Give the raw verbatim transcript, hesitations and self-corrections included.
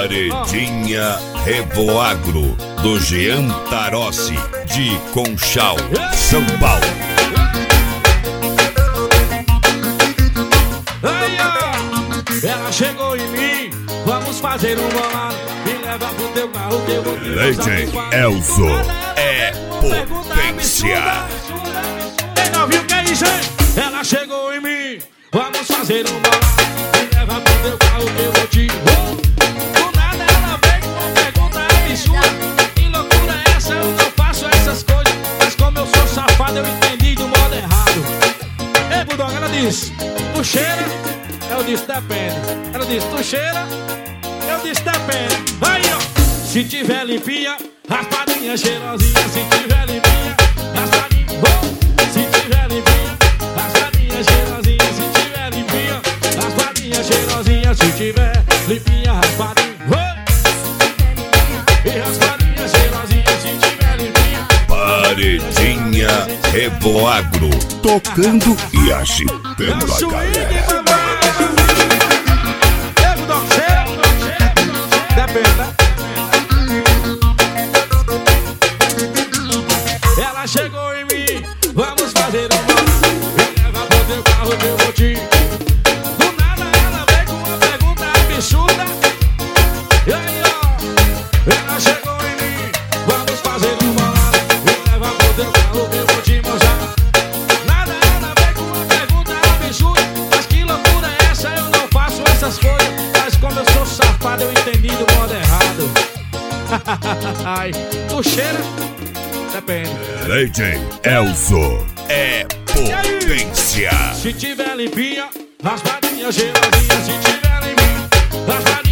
Paredinha Revoagro, do Jean Tarossi, de Conchal, São Paulo. Aí, ó, ela chegou em mim, vamos fazer um bolado, me leva pro teu carro que eu vou te Legend Elzo é potência. Quem não viu que é isso, hein? Ela chegou em mim, vamos fazer um bolado, me leva pro teu carro que eu vou te... Do nada ela vem com uma pergunta absurda. Que loucura é essa? Eu não faço essas coisas, mas como eu sou safado eu entendi do modo errado. Ei, Bulldog, ela disse, tu cheira? Eu disse, depende. Ela disse, tu cheira? Eu disse, depende. Aí, ó. Se tiver limpinha, raspadinha cheirosinha. Se tiver limpinha, raspadinha. Oh. Se tiver limpinha, raspadinha cheirosinha. Se tiver limpinha, raspadinha cheirosinha. Se tiver limpinha, raspadinha. Oh. E raspadinha cheirosinha. Se tiver limpinha. Paredinha Revoagro, tocando e agitando a galera. Ela chegou em mim, vamos fazer um bolado, me leva pro teu carro que eu vou te... Do nada ela veio com uma pergunta absurda. E aí, ó, ela chegou em mim, vamos fazer um bolado, me leva pro teu carro que eu vou te mostrar. Nada ela veio com uma pergunta absurda. Mas que loucura é essa? Eu não faço essas coisas, mas como eu sou safado eu entendi do modo errado. Ai, tu cheira? Depende. Legend Elzo é potência. Se tiver limpinha, raspadinha cheirosinha. Se tiver limpinha, raspadinha